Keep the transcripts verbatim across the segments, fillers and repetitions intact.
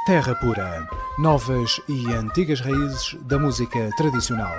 Terra Pura. Novas e antigas raízes da música tradicional.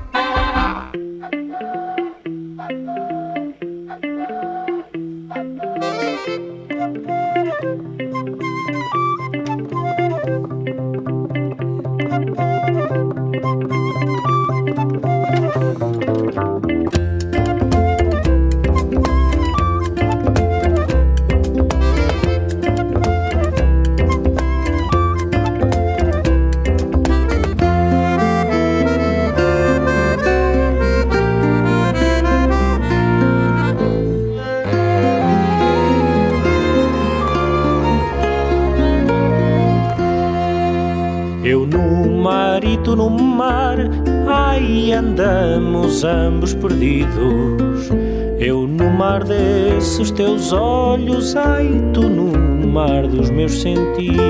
Eu no mar e tu no mar, ai, andamos ambos perdidos. Eu no mar desses teus olhos, ai, tu no mar dos meus sentidos.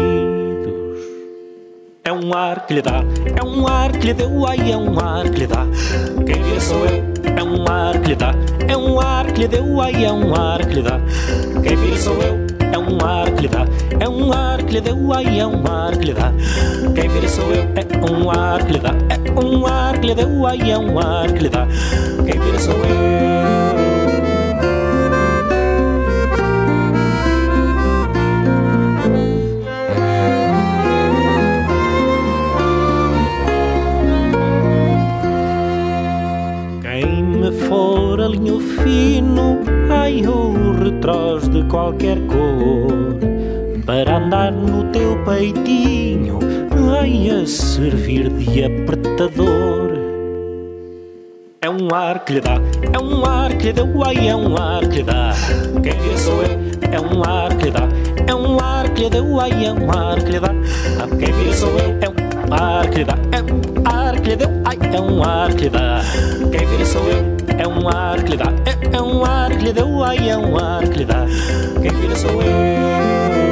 É um ar que lhe dá, é um ar que lhe deu, ai, é um ar que lhe dá. Quem vê sou eu, é um ar que lhe dá, é um ar que lhe deu, ai, é um ar que lhe dá. Quem vê sou eu, é um ar que lhe dá, é um ar que lhe deu, ai, é um ar que lhe dá. Quem vira sou eu, é um ar que lhe dá, é um ar que lhe deu, ai, é um ar que lhe dá. Quem vira sou eu. Quem me for alinho fino, ai, ou retrós de qualquer cor, para andar no teu peitinho, ai, a servir de apertador. É um ar que lhe dá, é um ar que lhe deu, ai, é um ar que lhe dá. Quem vê sou eu, é um ar que lhe dá, é um ar que lhe deu, ai, é um ar que lhe dá. Quem vê sou eu, é um ar que lhe dá, é um ar que lhe deu, ai, é um ar que lhe dá. Quem vê sou eu, é um ar que lhe dá, é, é um ar que lhe deu, ai, é um ar que lhe dá. Quem vê sou eu.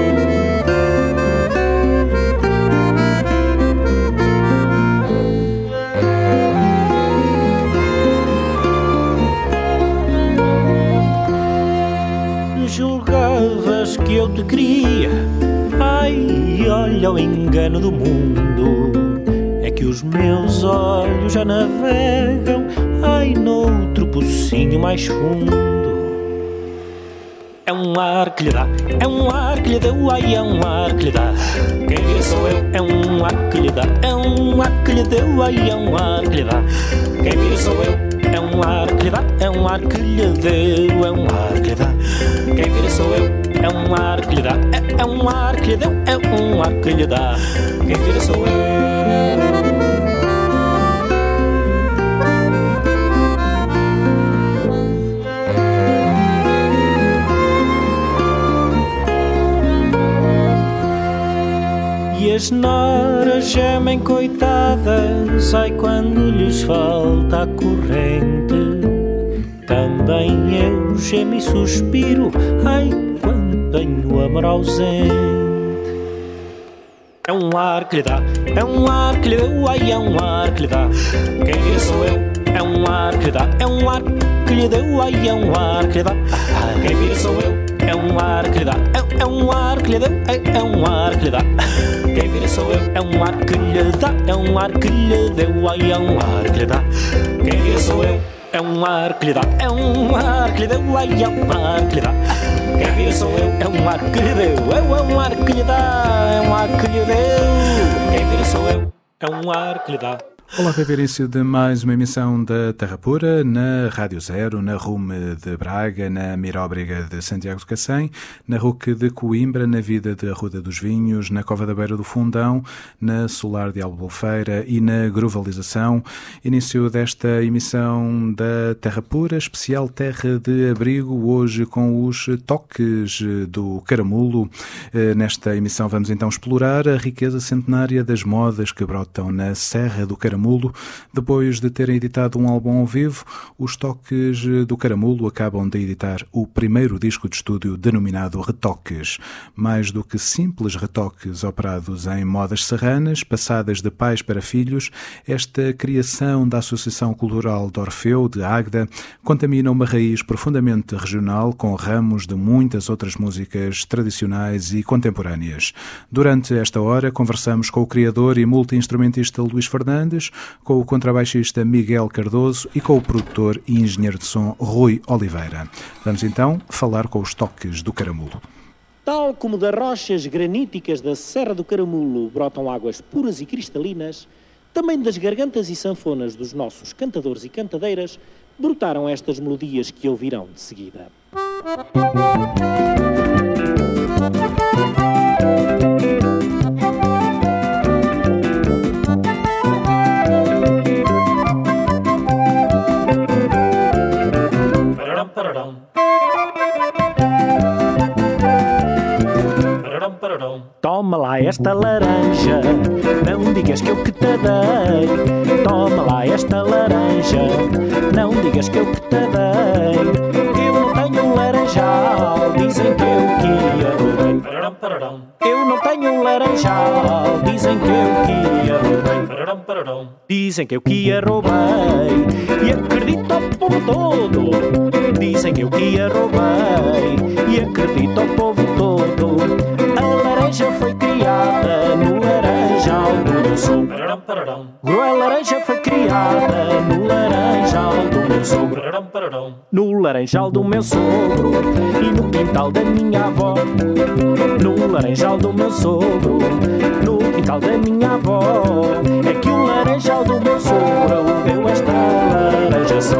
Julgavas que eu te queria, ai, olha o engano do mundo. É que os meus olhos já navegam, ai, noutro pocinho mais fundo. É um ar que lhe dá, é um ar que lhe deu, ai, é um ar que lhe dá. Quem vê sou eu, é um ar que lhe dá, é um ar que lhe deu, ai, é um ar que lhe dá. Quem vê sou eu, é um ar que lhe dá, é um ar que lhe deu, é um ar que lhe dá. Quem vira sou eu, é um ar que lhe dá, é, é um ar que lhe deu, é um ar que lhe dá. Quem vira sou eu. E as noras gemem coitadas, ai, quando lhes falta a corrente. Também eu gemo e suspiro, ai, quando tenho amor ausente. É um ar que lhe dá, é um ar que lhe deu, ai, é um ar que lhe dá. Quem vê sou eu, é um ar que lhe dá, é um ar que lhe deu, ai, é um ar que lhe dá. Quem vê sou eu, é um ar que lhe dá, é, é um ar que lhe deu, é, é um ar que lhe dá. Quem vira sou eu, é um ar que lhe dá, é um ar que lhe deu, ai, é um ar que lhe dá. Quem vira sou eu, é um ar que lhe dá, é um ar que lhe deu, ai, é um ar que lhe dá. Quem vira sou eu, é um ar que lhe deu, é um ar que lhe dá, é um ar que lhe deu. Quem vira sou eu, é um ar que lhe dá. Olá, reverência de mais uma emissão da Terra Pura, na Rádio Zero, na Rume de Braga, na Miróbriga de Santiago de Cacém, na R U C de Coimbra, na Vida de Arruda dos Vinhos, na Cova da Beira do Fundão, na Solar de Albufeira e na Gruvalização. Início desta emissão da Terra Pura, especial Terra de Abrigo, hoje com os toques do caramulo. Nesta emissão vamos então explorar a riqueza centenária das modas que brotam na Serra do Caramulo, Caramulo. Depois de terem editado um álbum ao vivo, os Toques do Caramulo acabam de editar o primeiro disco de estúdio denominado Retoques. Mais do que simples retoques operados em modas serranas, passadas de pais para filhos, esta criação da Associação Cultural de Orfeu, de Águeda, contamina uma raiz profundamente regional com ramos de muitas outras músicas tradicionais e contemporâneas. Durante esta hora, conversamos com o criador e multi-instrumentista Luís Fernandes, com o contrabaixista Miguel Cardoso e com o produtor e engenheiro de som Rui Oliveira. Vamos então falar com os Toques do Caramulo. Tal como das rochas graníticas da Serra do Caramulo brotam águas puras e cristalinas, também das gargantas e sanfonas dos nossos cantadores e cantadeiras brotaram estas melodias que ouvirão de seguida. Toma lá esta laranja, não digas que eu que te dei. Toma lá esta laranja, não digas que eu que te dei. Eu não tenho laranjal, dizem que eu que a roubei. Eu não tenho laranjal, dizem que eu que a roubei. Dizem que eu que a roubei e acredito ao povo todo. Dizem que eu que a roubei e acredito ao povo todo. A laranja foi criada no laranjal do meu sogro. A laranja foi criada no laranjal do meu sogro. No laranjal do meu sogro e no quintal da minha avó. No laranjal do meu sogro, no quintal da minha avó. É que o laranjal do meu sogro deu esta laranja só.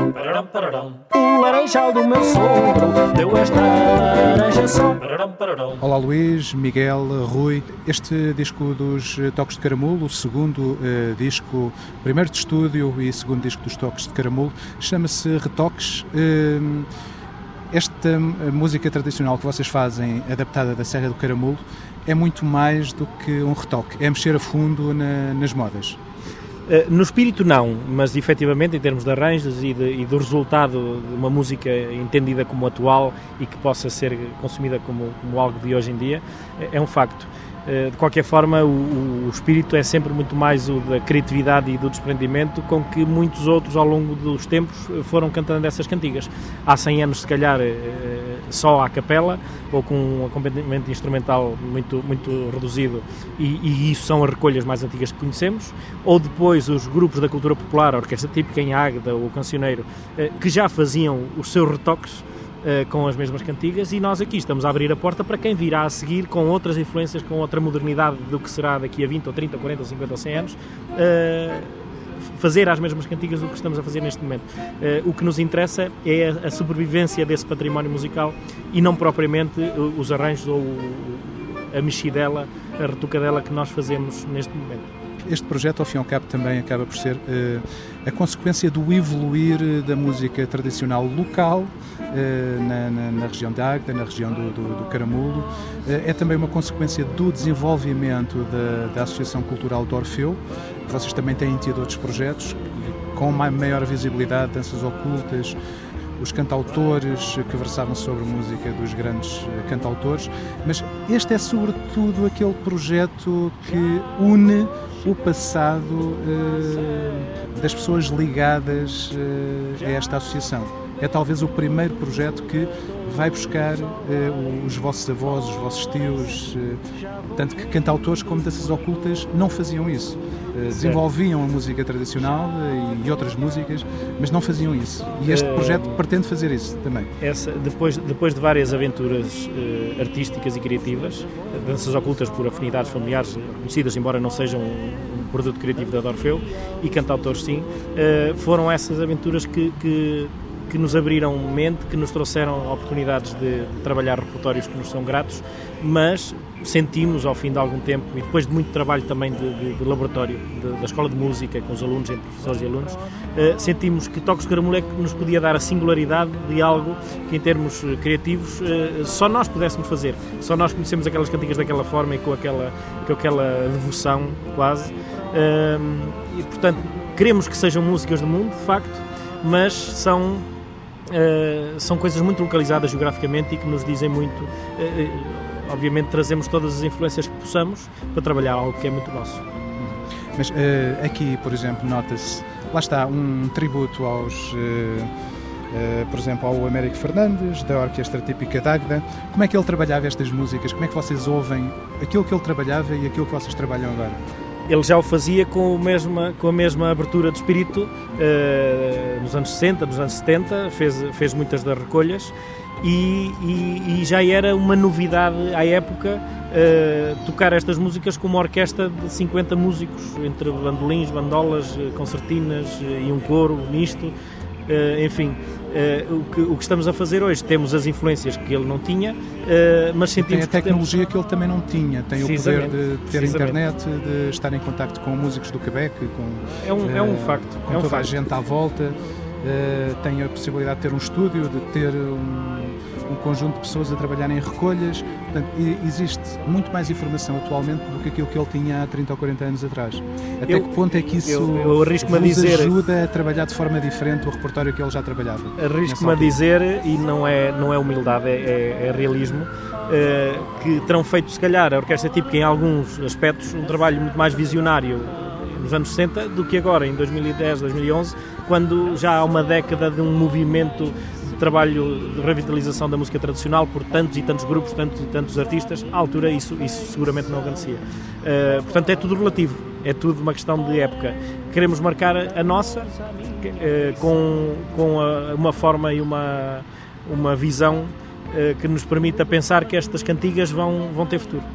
O laranjal do meu sogro deu esta laranja só. Olá Luís, Miguel, Rui. Este disco dos Toques de Caramulo, o segundo uh, disco, primeiro de estúdio e segundo disco dos Toques de Caramulo, chama-se Retoques. Uh, esta música tradicional que vocês fazem, adaptada da Serra do Caramulo, é muito mais do que um retoque, é mexer a fundo na, nas modas. No espírito não, mas efetivamente em termos de arranjos e, de, e do resultado de uma música entendida como atual e que possa ser consumida como, como algo de hoje em dia, é um facto. De qualquer forma, o, o espírito é sempre muito mais o da criatividade e do desprendimento com que muitos outros ao longo dos tempos foram cantando essas cantigas. Há cem anos, se calhar, só à capela ou com um acompanhamento instrumental muito, muito reduzido e, e isso são as recolhas mais antigas que conhecemos, ou depois os grupos da cultura popular, a orquestra típica em Águeda ou o cancioneiro, que já faziam os seus retoques com as mesmas cantigas, e nós aqui estamos a abrir a porta para quem virá a seguir com outras influências, com outra modernidade do que será daqui a vinte ou trinta ou quarenta ou cinquenta ou cem anos, uh, fazer as mesmas cantigas do que estamos a fazer neste momento. Uh, o que nos interessa é a, a sobrevivência desse património musical e não propriamente os arranjos ou a mexidela, a retocadela que nós fazemos neste momento. Este projeto, ao fim e ao cabo, também acaba por ser uh, a consequência do evoluir da música tradicional local uh, na, na, na região de Águeda, na região do, do, do Caramulo. Uh, é também uma consequência do desenvolvimento da, da Associação Cultural de Orfeu. Vocês também têm tido outros projetos com maior visibilidade, danças ocultas, os cantautores que versavam sobre a música dos grandes cantautores, mas este é sobretudo aquele projeto que une o passado uh, das pessoas ligadas uh, a esta associação. É talvez o primeiro projeto que vai buscar uh, os vossos avós, os vossos tios, uh, tanto que cantautores como danças ocultas não faziam isso. Uh, desenvolviam a música tradicional uh, e outras músicas, mas não faziam isso. E este projeto uh, pretende fazer isso também. Essa, depois, depois de várias aventuras uh, artísticas e criativas, danças ocultas por afinidades familiares conhecidas, embora não sejam um, um produto criativo da Orfeu, e cantautores sim, uh, foram essas aventuras que, que que nos abriram mente, que nos trouxeram oportunidades de, de trabalhar repertórios que nos são gratos, mas sentimos ao fim de algum tempo, e depois de muito trabalho também de, de, de laboratório, de, da Escola de Música, com os alunos, entre professores e alunos, uh, sentimos que Toques de Caramulo é que nos podia dar a singularidade de algo que em termos criativos uh, só nós pudéssemos fazer, só nós conhecemos aquelas cantigas daquela forma e com aquela, com aquela devoção quase, uh, e portanto queremos que sejam músicas do mundo, de facto, mas são, uh, são coisas muito localizadas geograficamente e que nos dizem muito. Uh, obviamente trazemos todas as influências que possamos para trabalhar algo que é muito nosso. Mas uh, aqui, por exemplo, nota-se, lá está, um tributo aos... Uh, Uh, por exemplo, ao Américo Fernandes, da Orquestra Típica de Águeda. Como é que ele trabalhava estas músicas? Como é que vocês ouvem aquilo que ele trabalhava e aquilo que vocês trabalham agora? Ele já o fazia com, o mesma, com a mesma abertura de espírito uh, nos anos sessenta, nos anos setenta, fez, fez muitas das recolhas e, e, e já era uma novidade à época uh, tocar estas músicas com uma orquestra de cinquenta músicos, entre bandolins, bandolas, concertinas e um coro misto. Uh, enfim, uh, o, que, o que estamos a fazer hoje, temos as influências que ele não tinha, uh, mas sentimos que tem a tecnologia que, que ele também não tinha, tem o poder de ter internet, de estar em contacto com músicos do Quebec, com, é um, uh, é um facto, com é um toda facto. a gente à volta, uh, tem a possibilidade de ter um estúdio, de ter um, um conjunto de pessoas a trabalhar em recolhas. Portanto, existe muito mais informação atualmente do que aquilo que ele tinha há trinta ou quarenta anos atrás. Até eu, que ponto é que isso eu, eu arrisco-me a dizer, ajuda a trabalhar de forma diferente o repertório que ele já trabalhava? Arrisco-me a dizer, e não é, não é humildade, é, é, é realismo, uh, que terão feito, se calhar, a Orquestra Típica em alguns aspectos, um trabalho muito mais visionário nos anos sessenta do que agora, em dois mil e dez, dois mil e onze, quando já há uma década de um movimento trabalho de revitalização da música tradicional por tantos e tantos grupos, tantos e tantos artistas. À altura isso, isso seguramente não acontecia. Uh, portanto, é tudo relativo, é tudo uma questão de época. Queremos marcar a nossa uh, com, com a, uma forma e uma, uma visão uh, que nos permita pensar que estas cantigas vão, vão ter futuro.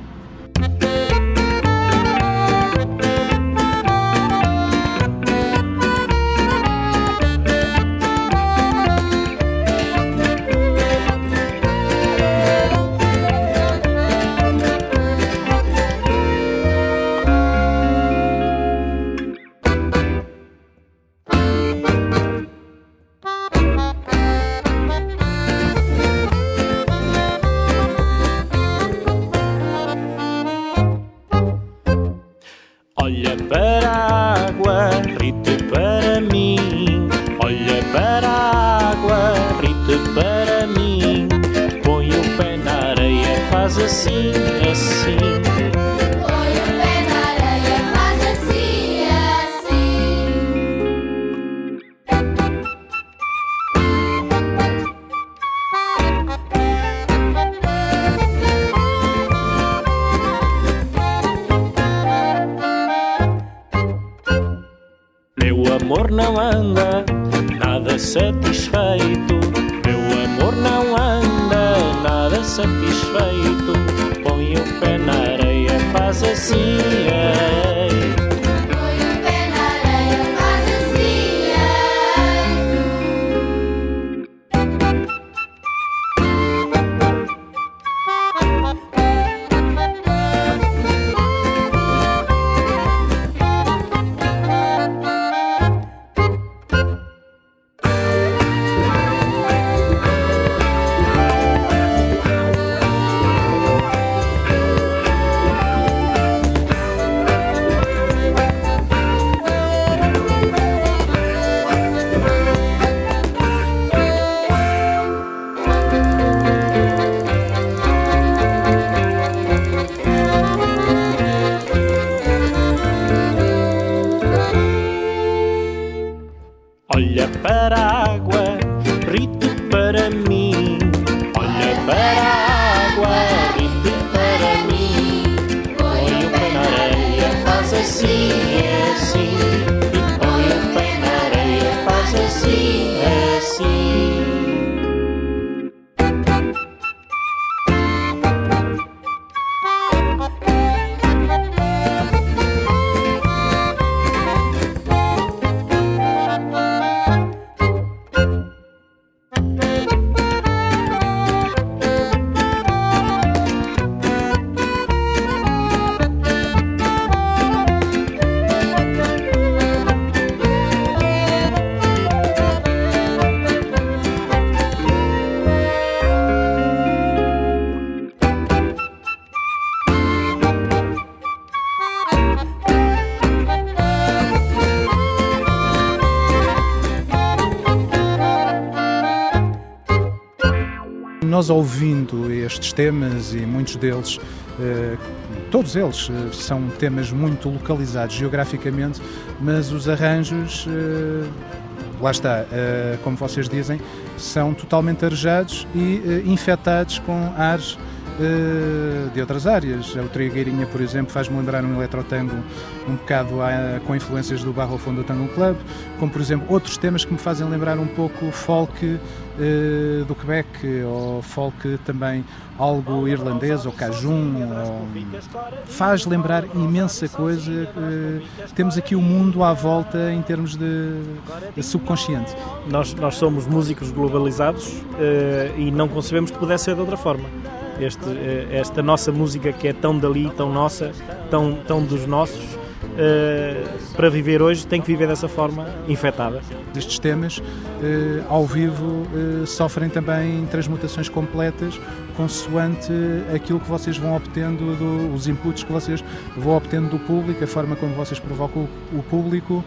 Olha para a água, ri-te para mim. Olha para a água, ri-te para mim. Põe o pé na areia, faz assim, assim. Põe o pé na areia, faz assim, assim. Meu amor não anda nada satisfeito. Meu amor não anda nada satisfeito. Põe o pé na areia, faz assim, ei. Põe o pé na areia, faz assim, ei. nós ouvindo estes temas, e muitos deles, eh, todos eles eh, são temas muito localizados geograficamente, mas os arranjos, eh, lá está, eh, como vocês dizem, são totalmente arejados e eh, infectados com ares de outras áreas. O Trigueirinha, por exemplo, faz-me lembrar um eletrotango um bocado a, com influências do Barro ao Fundo do Tango Club, como por exemplo outros temas que me fazem lembrar um pouco folk uh, do Quebec, ou folk também algo irlandês, ou cajun, ou... faz lembrar imensa coisa. Uh, temos aqui o mundo à volta em termos de, de subconsciente. Nós, nós somos músicos globalizados uh, e não concebemos que pudesse ser de outra forma. Este, esta nossa música que é tão dali, tão nossa, tão, tão dos nossos, uh, para viver hoje tem que viver dessa forma, infectada. Estes temas, uh, ao vivo, uh, sofrem também transmutações completas consoante aquilo que vocês vão obtendo, do, os inputs que vocês vão obtendo do público, a forma como vocês provocam o, o público.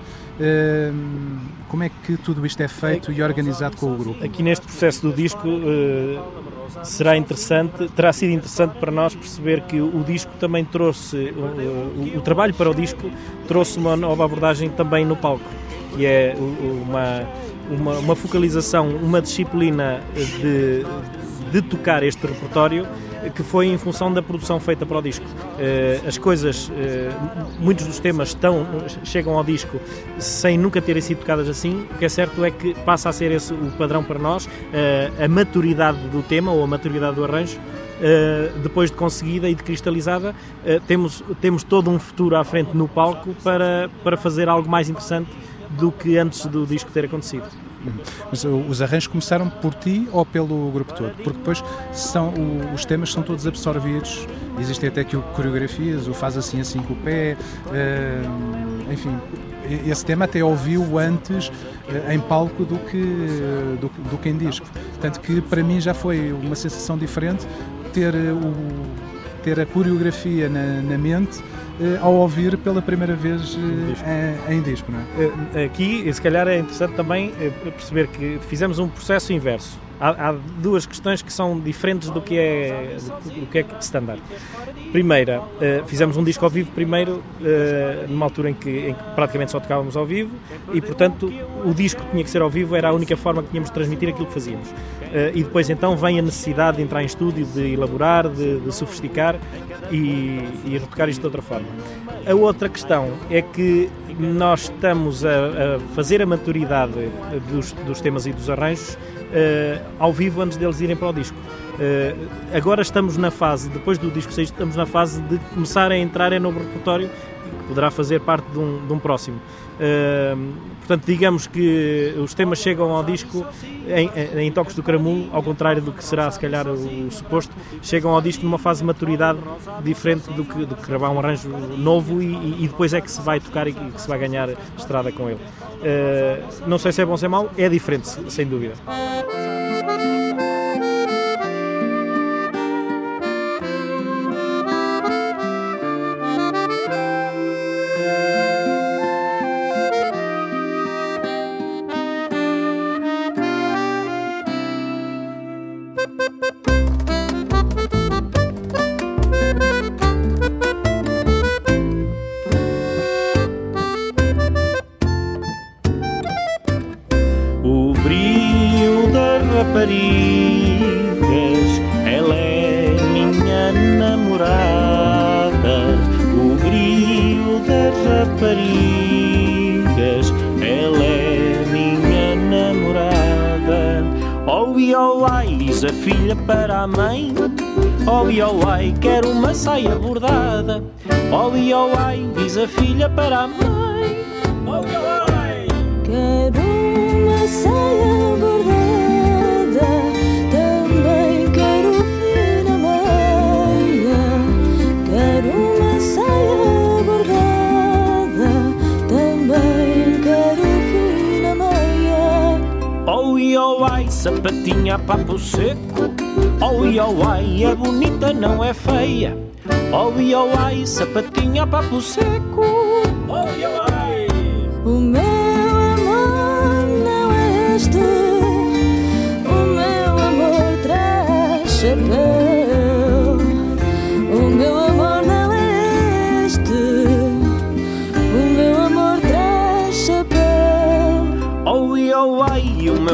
Uh, como é que tudo isto é feito e organizado com o grupo? Aqui neste processo do disco uh, será interessante, terá sido interessante para nós perceber que o disco também trouxe, uh, o, o trabalho para o disco trouxe uma nova abordagem também no palco, que é uma, uma, uma focalização, uma disciplina de, de tocar este repertório, que foi em função da produção feita para o disco. As coisas, muitos dos temas estão, chegam ao disco sem nunca terem sido tocadas assim. O que é certo é que passa a ser esse o padrão para nós, a maturidade do tema ou a maturidade do arranjo. Depois de conseguida e de cristalizada, temos, temos todo um futuro à frente no palco para, para fazer algo mais interessante do que antes do disco ter acontecido. Mas os arranjos começaram por ti ou pelo grupo todo? Porque depois são, o, os temas são todos absorvidos, existem até aqui coreografias, o faz assim assim com o pé, uh, enfim, esse tema até ouviu antes uh, em palco do que, do, do que em disco. Tanto que para mim já foi uma sensação diferente ter, o, ter a coreografia na, na mente ao ouvir pela primeira vez em, em disco, não é? Aqui, se calhar, é interessante também perceber que fizemos um processo inverso. Há, há duas questões que são diferentes do que é, do que é standard. Primeira, fizemos um disco ao vivo primeiro, numa altura em que, em que praticamente só tocávamos ao vivo e, portanto, o disco tinha que ser ao vivo, era a única forma que tínhamos de transmitir aquilo que fazíamos. E depois, então, vem a necessidade de entrar em estúdio, de elaborar, de, de sofisticar e, e retocar isto de outra forma. A outra questão é que nós estamos a, a fazer a maturidade dos, dos temas e dos arranjos Uh, ao vivo antes deles irem para o disco. Uh, agora estamos na fase, depois do disco sair, estamos na fase de começar a entrar no repertório que poderá fazer parte de um, de um próximo. Uh, portanto, digamos que os temas chegam ao disco em, em toques do caramulo, ao contrário do que será se calhar o, o suposto, chegam ao disco numa fase de maturidade diferente do que, do que gravar um arranjo novo e, e depois é que se vai tocar e que se vai ganhar estrada com ele. Uh, não sei se é bom ou se é mau, é diferente, sem dúvida. Ela é minha namorada, o brilho das raparigas, ela é minha namorada. Oh, e oh, ai, diz a filha para a mãe, oh, e oh, ai, quero uma saia bordada. Oh, e oh, ai, diz a filha para a mãe, oh, e oh, ai, quero uma saia bordada. Oh, e oh, ai, sapatinha a papo seco. Oh, e oh, ai, é bonita, não é feia. Oh, e oh, ai, sapatinha a papo seco. Oh, e oh, ai, o meu amor não é este, o meu amor traz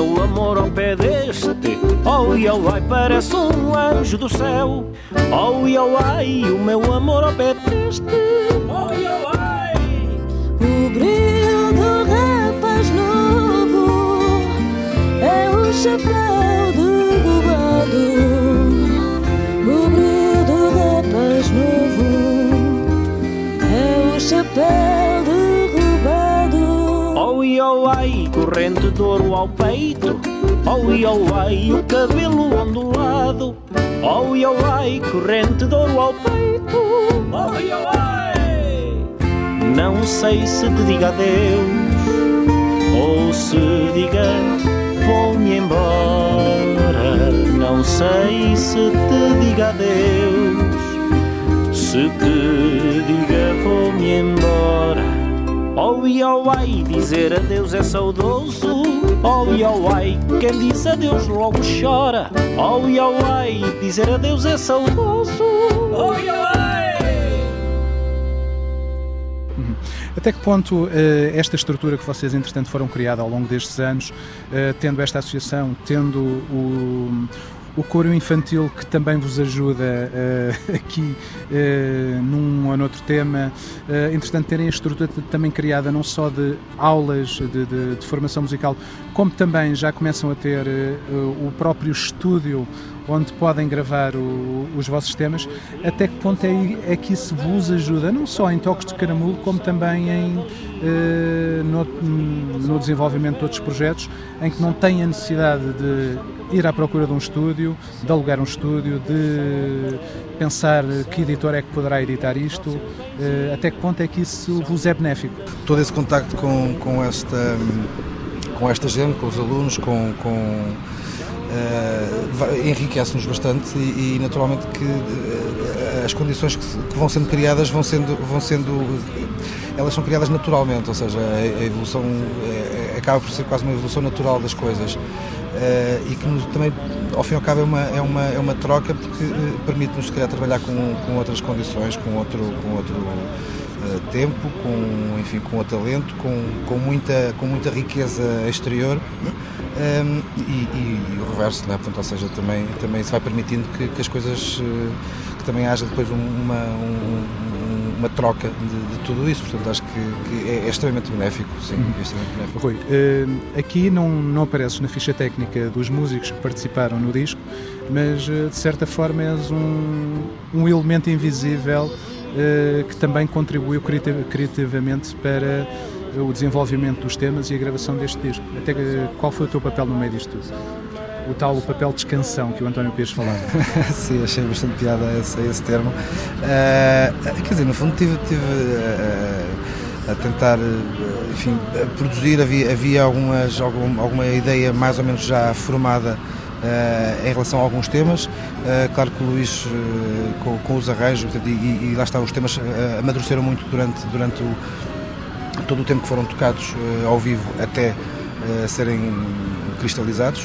meu amor ao pé deste. Oh, e oh, ai, parece um anjo do céu. Oh, e oh, ai, o meu amor ao pé deste. Oh, e oh, ai. O brilho do rapaz novo é o chapéu derrubado. O brilho do rapaz novo é o chapéu derrubado. Oh, e oh, ai, corrente de ouro ao peito. Oh, e oh, ai, o cabelo ondulado. Oh, e oh, ai, corrente de ouro ao peito. Oh, e oh, ai. Não sei se te diga adeus ou se diga vou-me embora. Não sei se te diga adeus, se te diga vou-me embora. Oh, e oh, ai, dizer adeus é saudoso. Oh, e oh, ai, quem diz adeus logo chora. Oh, e oh, ai, dizer adeus é saudoso. Oh, e oh, ai. Até que ponto uh, esta estrutura que vocês, entretanto, foram criada ao longo destes anos, uh, tendo esta associação, tendo o, o coro infantil que também vos ajuda uh, aqui uh, num ou noutro tema, uh, entretanto, terem a estrutura também criada não só de aulas de, de, de formação musical, como também já começam a ter uh, o próprio estúdio onde podem gravar o, os vossos temas. Até que ponto é, é que isso vos ajuda, não só em toques de caramulo, como também em, eh, no, no desenvolvimento de outros projetos, em que não têm a necessidade de ir à procura de um estúdio, de alugar um estúdio, de pensar que editor é que poderá editar isto, eh, até que ponto é que isso vos é benéfico? Todo esse contacto com, com, esta, com esta gente, com os alunos, com... com Uh, enriquece-nos bastante e, e naturalmente que uh, as condições que, que vão sendo criadas vão sendo, vão sendo elas são criadas naturalmente, ou seja, a, a evolução é, acaba por ser quase uma evolução natural das coisas, uh, e que nos, também ao fim e ao cabo é uma, é uma, é uma troca, porque uh, permite-nos se calhar trabalhar com, com outras condições, com outro, com outro uh, tempo, com, enfim, com o talento, com, com, muita, com muita riqueza exterior. Um, e, e, e o reverso, né? Portanto, ou seja, também, também se vai permitindo que, que as coisas, uh, que também haja depois uma, um, uma troca de, de tudo isso, portanto acho que, que é, é extremamente benéfico, sim, uhum. é extremamente benéfico. Rui, uh, aqui não, não apareces na ficha técnica dos músicos que participaram no disco, mas uh, de certa forma és um, um elemento invisível uh, que também contribuiu criativamente para o desenvolvimento dos temas e a gravação deste disco. Até qual foi o teu papel no meio disto tudo? O tal o papel de canção que o António Pires falava. Sim, achei bastante piada a esse, a esse termo. Uh, quer dizer, no fundo tive, tive uh, a tentar, enfim, a produzir, havia, havia algumas, algum, alguma ideia mais ou menos já formada Uh, em relação a alguns temas, uh, claro que o Luís uh, com, com os arranjos e, e, e lá está, os temas uh, amadureceram muito durante, durante o, todo o tempo que foram tocados uh, ao vivo até uh, serem cristalizados.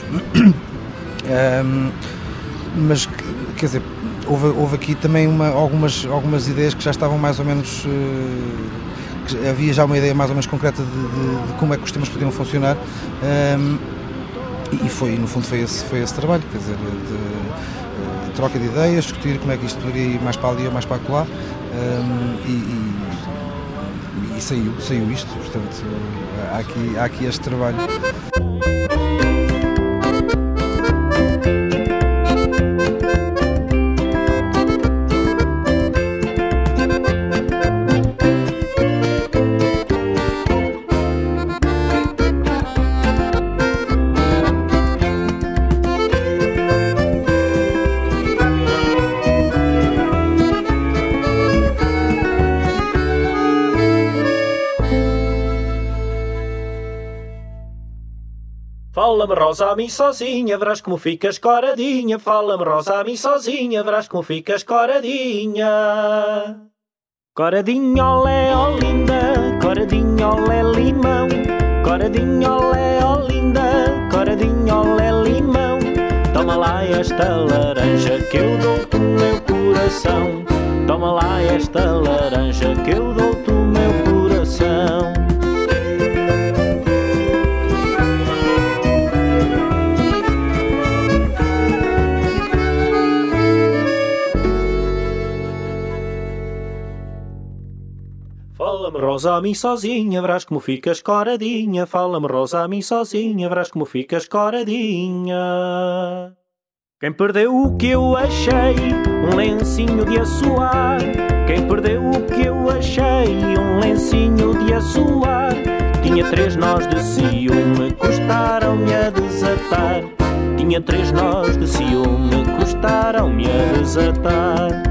um, mas quer dizer, houve, houve aqui também uma, algumas, algumas ideias que já estavam mais ou menos uh, que havia já uma ideia mais ou menos concreta de, de, de como é que os temas podiam funcionar. Um, E foi, no fundo, foi esse, foi esse trabalho, quer dizer, de, de, de troca de ideias, discutir como é que isto poderia ir mais para ali ou mais para lá, um, e, e, e saiu, saiu isto, portanto, há aqui, há aqui este trabalho. Fala-me Rosa a mim sozinha, verás como ficas coradinha. Fala-me Rosa a mim sozinha, verás como ficas coradinha. Coradinha, olé, ó linda, coradinha, olé, limão. Coradinha, olé, ó linda, coradinha, olé, limão. Toma lá esta laranja que eu dou-te o meu coração. Toma lá esta laranja que eu dou-te o meu coração. Rosa, a mim sozinha, verás como ficas coradinha. Fala-me, Rosa, a mim sozinha, verás como ficas coradinha. Quem perdeu o que eu achei, um lencinho de assoar. Quem perdeu o que eu achei, um lencinho de assoar. Tinha três nós de ciúme, custaram-me a desatar. Tinha três nós de ciúme, custaram-me a desatar.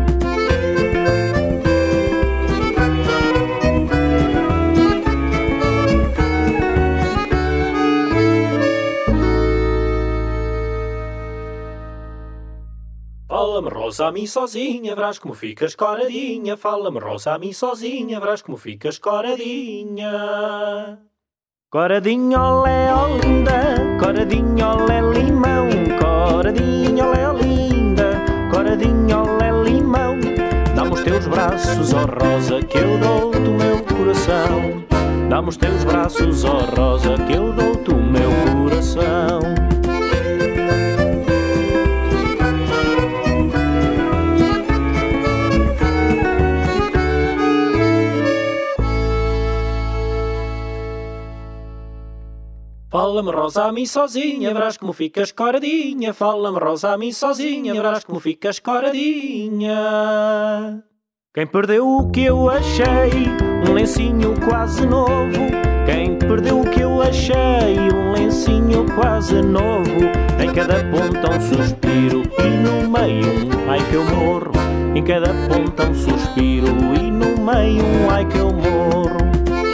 Fala-me, Rosa, a mim sozinha, verás como ficas coradinha. Fala-me, Rosa, a mim sozinha, verás como ficas coradinha. Coradinha, olé, ó linda, coradinha, olé, limão. Coradinha, olé, ó linda, coradinha, olé, limão. Dá-me os teus braços, ó Rosa, que eu dou-te o meu coração. Dá-me os teus braços, ó Rosa, que eu dou-te o meu coração. Fala-me, Rosa, a mim sozinha, verás como ficas coradinha. Fala-me, Rosa, a mim sozinha, verás como ficas coradinha. Quem perdeu o que eu achei, um lencinho quase novo. Quem perdeu o que eu achei, um lencinho quase novo. Em cada ponta um suspiro e no meio um ai que eu morro. Em cada ponta um suspiro e no meio um ai que eu morro.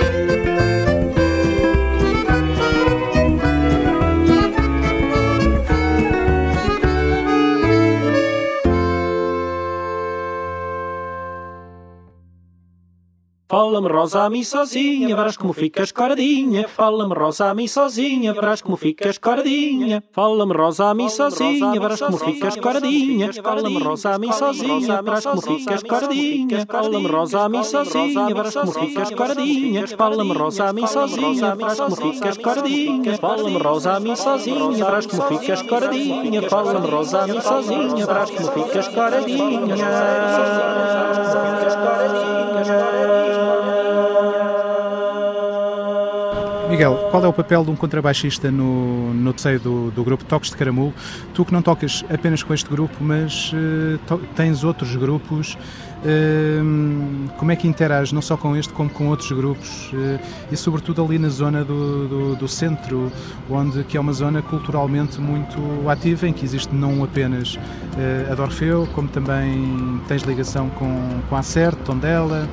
Fala-me, Rosa, a mim sozinha, verás como ficas coradinha. Fala-me, Rosa, a mim sozinha, verás como ficas coradinha. Fala-me, Rosa, a mim sozinha, verás como ficas coradinha. Fala-me, Rosa, a mim sozinha, verás como ficas coradinha. Fala-me, Rosa, a mim sozinha, verás como ficas coradinha. Fala-me, Rosa, a mim sozinha, verás como ficas coradinha. Fala-me, Rosa, a mim sozinha, verás como ficas coradinha. Fala-me, Rosa, a mim sozinha, verás como ficas coradinha. Miguel, qual é o papel de um contrabaixista no, no seio do, do grupo Toques de Caramulo? Tu que não tocas apenas com este grupo, mas uh, to, tens outros grupos, uh, como é que interages não só com este como com outros grupos uh, e sobretudo ali na zona do, do, do centro, onde, que é uma zona culturalmente muito ativa, em que existe não apenas uh, a de Orfeu, como também tens ligação com, com a Acerte, Tondela.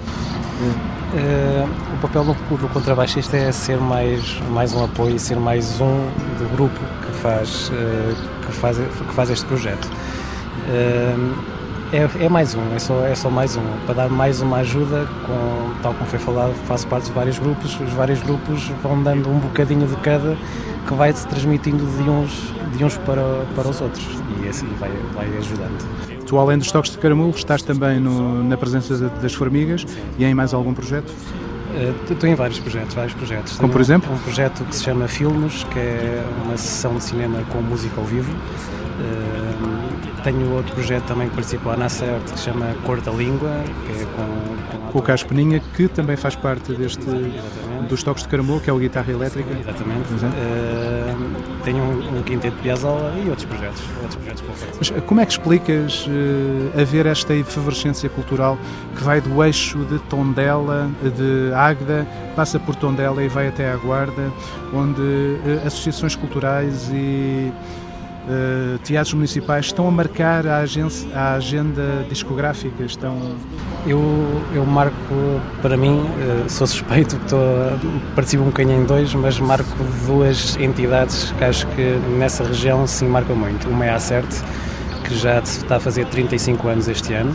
Uh, o papel do, do contrabaixista é ser mais, mais um apoio e ser mais um do grupo que faz, uh, que faz, que faz este projeto. Uh, é, é mais um, é só, é só mais um, para dar mais uma ajuda, com, tal como foi falado, faço parte de vários grupos, os vários grupos vão dando um bocadinho de cada, que vai se transmitindo de uns, de uns para, para os outros, e assim vai, vai ajudando. Tu, além dos Toques de Caramulo, estás também no, na presença das Formigas e em mais algum projeto? Uh, estou em vários projetos, vários projetos. Como por exemplo? Um projeto que se chama Filmos, que é uma sessão de cinema com música ao vivo. Uh, tenho outro projeto também que participou na Acerte, que se chama Cor da Língua, que é com... Com, com o Carlos Peninha, que também faz parte deste, dos Toques de Caramulo, que é o Guitarra Elétrica. Exatamente. Uh, tenho um, um quinteto de Piazzolla e outros projetos. Outros projetos Mas como é que explicas uh, haver esta efervescência cultural que vai do eixo de Tondela, de Águeda, passa por Tondela e vai até à Guarda, onde uh, associações culturais e uh, teatros municipais estão a marcar a, agência, a agenda discográfica? Estão... Eu, eu marco, para mim, sou suspeito, estou, participo um bocadinho em dois, mas marco duas entidades que acho que nessa região sim marcam muito. Uma é a Acerte, que já está a fazer trinta e cinco anos este ano,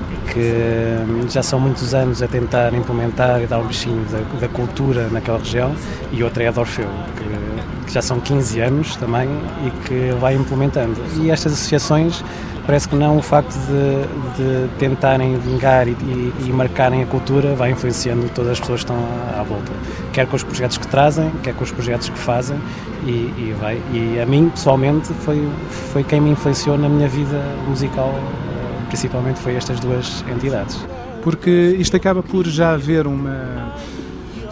que já são muitos anos a tentar implementar e dar um bichinho da, da cultura naquela região, e outra é a de Orfeu, que, que já são quinze anos também e que vai implementando. E estas associações, parece que não, o facto de, de tentarem vingar e, e, e marcarem a cultura vai influenciando todas as pessoas que estão à, à volta, quer com os projetos que trazem, quer com os projetos que fazem, e, e, vai. E a mim, pessoalmente, foi, foi quem me influenciou na minha vida musical, principalmente foi estas duas entidades. Porque isto acaba por já haver uma...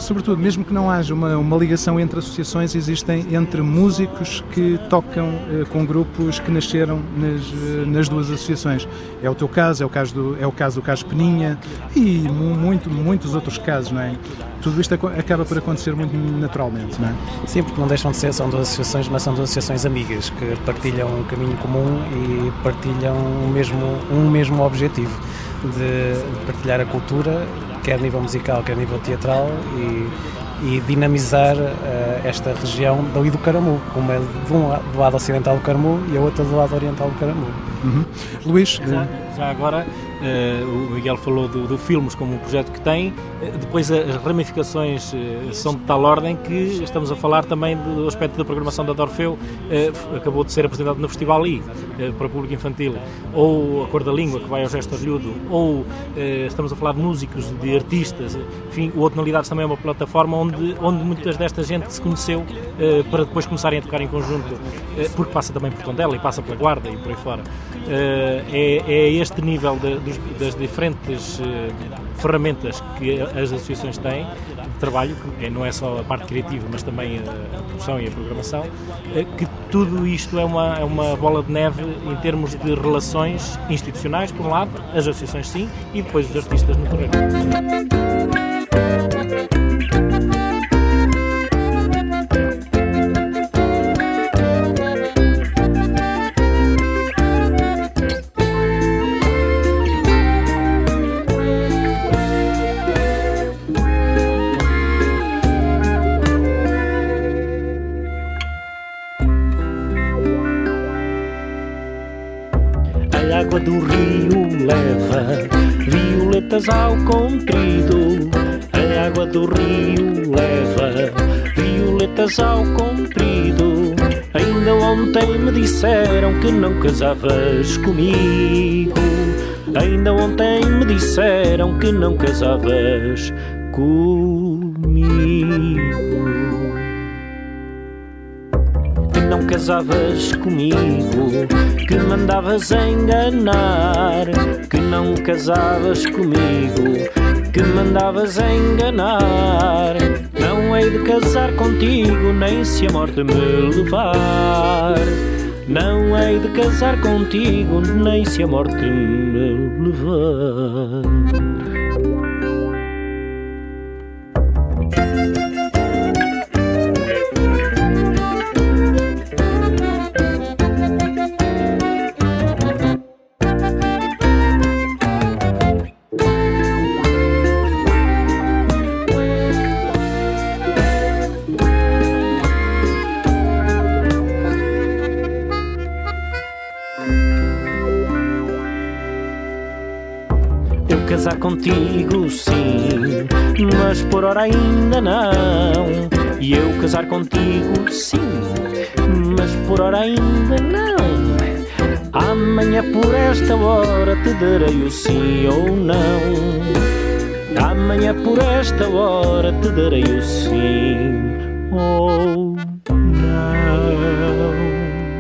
sobretudo, mesmo que não haja uma, uma ligação entre associações, existem entre músicos que tocam uh, com grupos que nasceram nas, uh, nas duas associações. É o teu caso, é o caso do, é o caso do Carlos Peninha e muito, muitos outros casos, não é? Tudo isto acaba por acontecer muito naturalmente, não é? Sim, porque não deixam de ser, são duas associações, mas são duas associações amigas que partilham um caminho comum e partilham um mesmo, um mesmo objetivo de, de partilhar a cultura, quer a nível musical, quer a nível teatral e, e dinamizar uh, esta região do, do Caramu, como é de um lado, do lado ocidental do Caramu e a outra do lado oriental do Caramu. Uhum. Luís? Já, já agora, uh, o Miguel falou do, do Filmos como um projeto que tem, uh, depois as ramificações uh, são de tal ordem que estamos a falar também do aspecto da programação da Dorfeu, uh, acabou de ser apresentado no Festival I, uh, para o público infantil, ou a Cor da Língua, que vai ao Gesto Orlhudo, ou uh, estamos a falar de músicos, de artistas, enfim, o Outnalidades também é uma plataforma onde, onde muitas desta gente se conheceu uh, para depois começarem a tocar em conjunto, uh, porque passa também por Tondela e passa pela Guarda e por aí fora. Uh, é, é este nível de, dos, das diferentes uh, ferramentas que as associações têm de trabalho, que não é só a parte criativa, mas também a, a produção e a programação, uh, que tudo isto é uma, é uma bola de neve em termos de relações institucionais, por um lado, as associações sim, e depois os artistas no terreno. A água do rio leva violetas ao comprido. A água do rio leva violetas ao comprido. Ainda ontem me disseram que não casavas comigo. Ainda ontem me disseram que não casavas comigo. Que não casavas comigo, que mandavas enganar. Que não casavas comigo, que mandavas enganar. Não hei de casar contigo, nem se a morte me levar. Não hei de casar contigo, nem se a morte me levar. Casar contigo sim, mas por hora ainda não. E eu casar contigo sim, mas por hora ainda não. Amanhã por esta hora te darei o sim ou não. Amanhã por esta hora te darei o sim ou não.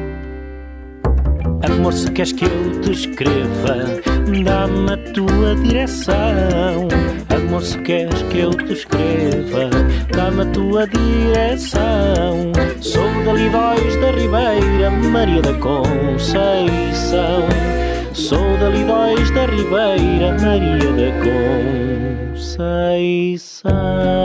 Amor, se queres que eu te escreva, dá-me a tua direção. Amor, se queres que eu te escreva, dá-me a tua direção. Sou da Lidóis da Ribeira, Maria da Conceição. Sou da Lidóis da Ribeira, Maria da Conceição.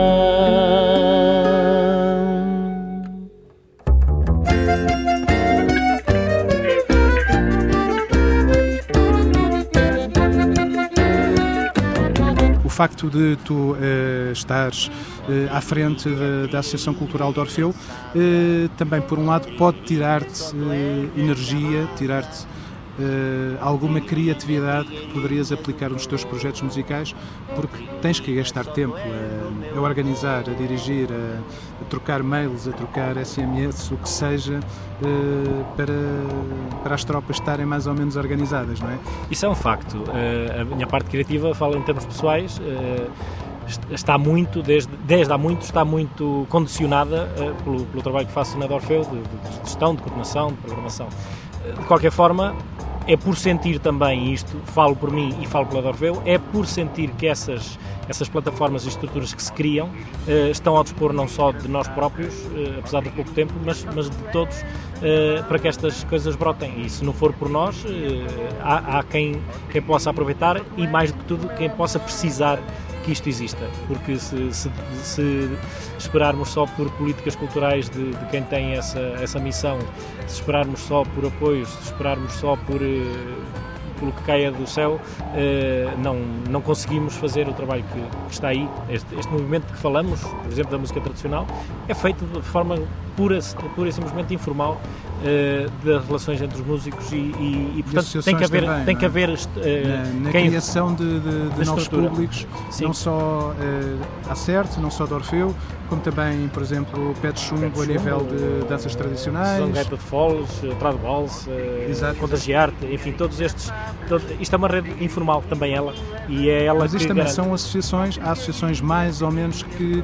O facto de tu uh, estares uh, à frente da, da Associação Cultural de Orfeu uh, também, por um lado, pode tirar-te uh, energia, tirar-te uh, alguma criatividade que poderias aplicar nos teus projetos musicais, porque tens que gastar tempo a, a organizar, a dirigir, a, a trocar mails, a trocar S M S, o que seja, uh, para, para as tropas estarem mais ou menos organizadas, não é? Isso é um facto. Uh, a minha parte criativa, falo em termos pessoais, uh, está muito, desde, desde há muito, está muito condicionada uh, pelo, pelo trabalho que faço na Dorfeu, de, de gestão, de coordenação, de programação. Uh, de qualquer forma, é por sentir também isto, falo por mim e falo pela Dorfeu, é por sentir que essas, essas plataformas e estruturas que se criam uh, estão ao dispor não só de nós próprios, uh, apesar do pouco tempo, mas, mas de todos, uh, para que estas coisas brotem. E se não for por nós, uh, há, há quem, quem possa aproveitar e, mais do que tudo, quem possa precisar que isto exista, porque se, se, se esperarmos só por políticas culturais de, de quem tem essa, essa missão, se esperarmos só por apoios, se esperarmos só por, pelo que caia do céu, não, não conseguimos fazer o trabalho que, que está aí. Este, este movimento que falamos, por exemplo, da música tradicional, é feito de forma pura, pura e simplesmente informal, Uh, das relações entre os músicos e, e, e portanto, tem que haver, também, tem que é? haver uh, na, na quem, criação de, de, de novos públicos, Sim. não só uh, a Acerte, não só de Orfeu, como também, por exemplo, Pé de Chumbo, Pé de a nível de danças tradicionais, Zangueta de Foles, Trado Vals, uh, Contagiarte, enfim, todos estes, todo, isto é uma rede informal também ela, e é ela Mas isto que também garante. São associações, há associações mais ou menos que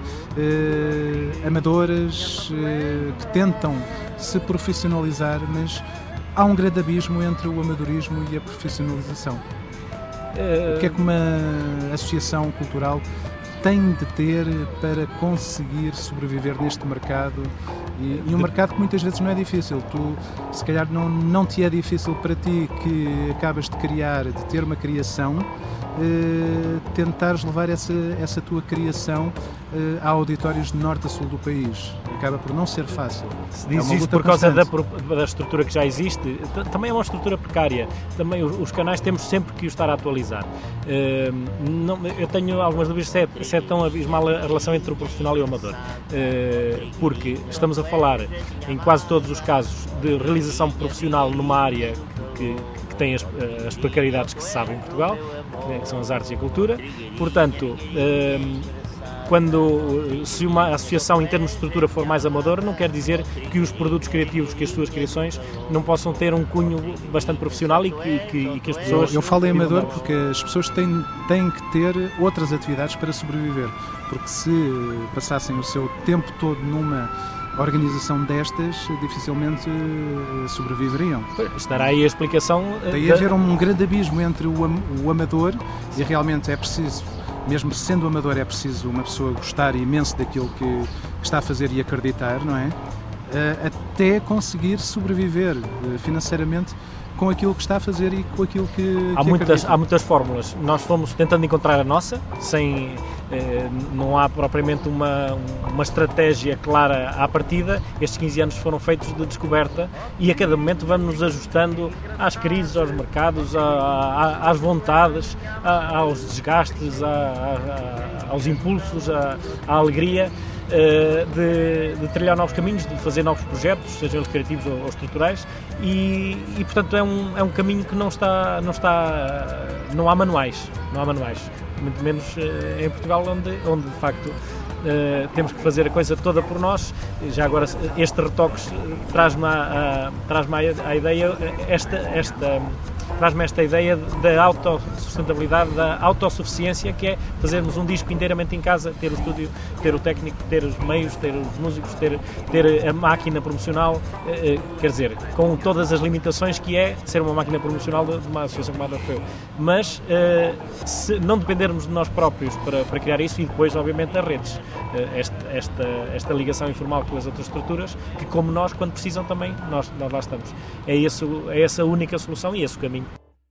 uh, amadoras, uh, que tentam se profissionalizar, mas há um grande abismo entre o amadorismo e a profissionalização. Uh... O que é que uma associação cultural tem de ter para conseguir sobreviver neste mercado? E, e um mercado que muitas vezes não é difícil. Tu, se calhar, não, não te é difícil para ti, que acabas de criar, de ter uma criação, eh, tentares levar essa, essa tua criação eh, a auditórios de norte a sul do país. Acaba por não ser fácil. Se diz é isso por causa da, da estrutura que já existe, também é uma estrutura precária. Também os, os canais temos sempre que os estar a atualizar. Uh, não, eu tenho algumas dúvidas se é, se é tão abismal a relação entre o profissional e o amador. Uh, porque estamos a falar, em quase todos os casos, de realização profissional numa área que, que tem as, as precariedades que se sabe em Portugal, que são as artes e a cultura. Portanto, uh, quando, se uma associação em termos de estrutura for mais amadora, não quer dizer que os produtos criativos, que as suas criações não possam ter um cunho bastante profissional e que, que, e que as pessoas... Eu, eu falo em amador porque as pessoas têm, têm que ter outras atividades para sobreviver, porque se passassem o seu tempo todo numa organização destas, dificilmente sobreviveriam. Estará aí a explicação... Tem a haver um grande abismo entre o, am, o amador, e realmente é preciso, mesmo sendo amador, é preciso uma pessoa gostar imenso daquilo que, que está a fazer e acreditar, não é? Uh, até conseguir sobreviver uh, financeiramente com aquilo que está a fazer e com aquilo que, há que muitas acredita. Há muitas fórmulas. Nós fomos tentando encontrar a nossa, sem... Eh, não há propriamente uma, uma estratégia clara à partida. Estes quinze anos foram feitos de descoberta e a cada momento vamos nos ajustando às crises, aos mercados, a, a, às vontades, a, aos desgastes, a, a, aos impulsos, à alegria eh, de, de trilhar novos caminhos, de fazer novos projetos, sejam eles criativos ou, ou estruturais, e, e portanto é um, é um caminho que não está, não está, não há manuais, não há manuais. Muito menos uh, em Portugal, onde, onde de facto uh, temos que fazer a coisa toda por nós. Já agora este retoque uh, traz-me a, a, traz-me a ideia, esta, esta, traz-me esta ideia da autossustentabilidade, da autossuficiência, que é fazermos um disco inteiramente em casa, ter o estúdio, ter o técnico, ter os meios, ter os músicos, ter, ter a máquina promocional, uh, quer dizer, com todas as limitações que é ser uma máquina promocional de, de uma associação como a Dorfeu. Mas uh, se não dependermos de nós próprios para, para criar isso, e depois, obviamente, as redes, uh, esta, esta, esta ligação informal com as outras estruturas, que como nós, quando precisam também, nós, nós lá estamos. É, esse, é essa a única solução e esse o caminho.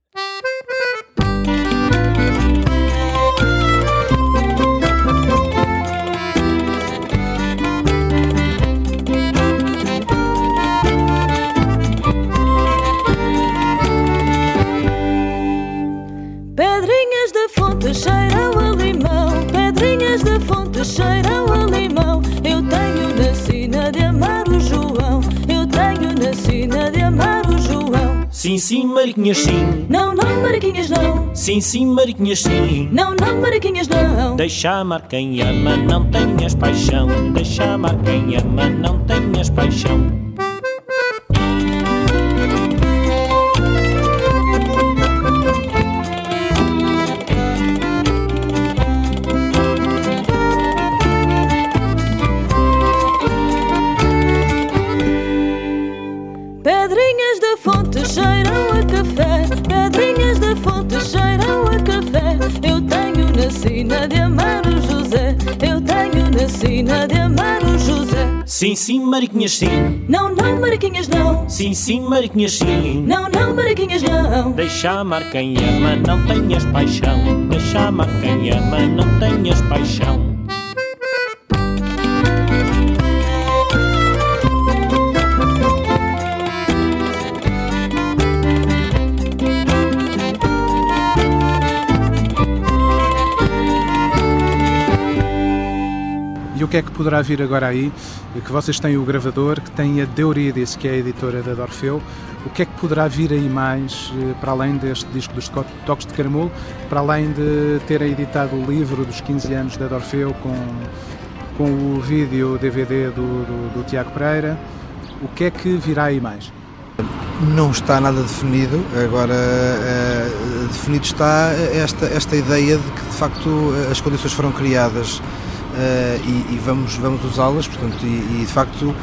Pedrinhas da fonte cheiram a limão, pedrinhas da fonte cheiram a limão. Eu tenho na sina de amar o João, eu tenho na sina de amar o João. Sim, sim, mariquinhas, sim. Não, não, mariquinhas, não. Sim, sim, mariquinhas, sim. Não, não, mariquinhas, não. Deixa amar quem ama, não tenhas paixão. Deixa amar quem ama, não tenhas paixão. Pedrinhas Pedrinhas da fonte cheiram a café, pedrinhas da fonte cheiram a café. Eu tenho na sina de amar o José, eu tenho na sina de amar o José. Sim, sim, mariquinhas, sim. Não, não, mariquinhas, não. Sim, sim, mariquinhas, sim. Não, não, mariquinhas, não. Deixa amar quem ama, não tenhas paixão. Deixa amar quem ama, não tenhas paixão. E o que é que poderá vir agora aí? Que vocês têm o gravador, que tem a Deurides, que é a editora da Dorfeu. O que é que poderá vir aí mais, para além deste disco dos Toques de Caramulo, para além de terem editado o livro dos quinze anos da Dorfeu com, com o vídeo D V D do, do, do Tiago Pereira? O que é que virá aí mais? Não está nada definido, agora uh, definido está esta, esta ideia de que de facto as condições foram criadas Uh, e, e vamos, vamos usá-las, portanto, e, e de facto, uh,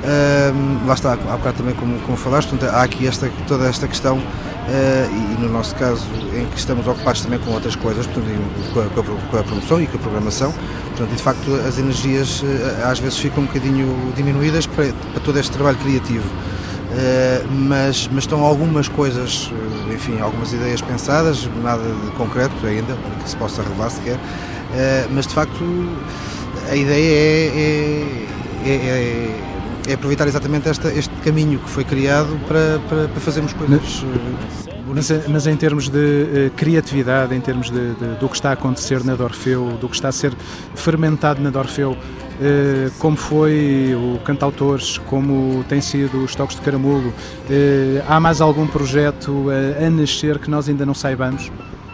lá está, há bocado também como, como falaste, portanto, há aqui esta, toda esta questão, uh, e, e no nosso caso, em que estamos ocupados também com outras coisas, portanto, com a, com, a, com a promoção e com a programação, portanto, e de facto as energias uh, às vezes ficam um bocadinho diminuídas para, para todo este trabalho criativo. Uh, mas, mas estão algumas coisas, uh, enfim, algumas ideias pensadas, nada de concreto ainda, que se possa revelar sequer. Uh, mas de facto a ideia é, é, é, é aproveitar exatamente esta, este caminho que foi criado para, para, para fazermos coisas. Mas, mas em termos de uh, criatividade, em termos de, de, do que está a acontecer na Dorfeu, do que está a ser fermentado na Dorfeu, uh, como foi o Cantautores, como tem sido os Toques de Caramulo, uh, há mais algum projeto uh, a nascer que nós ainda não saibamos?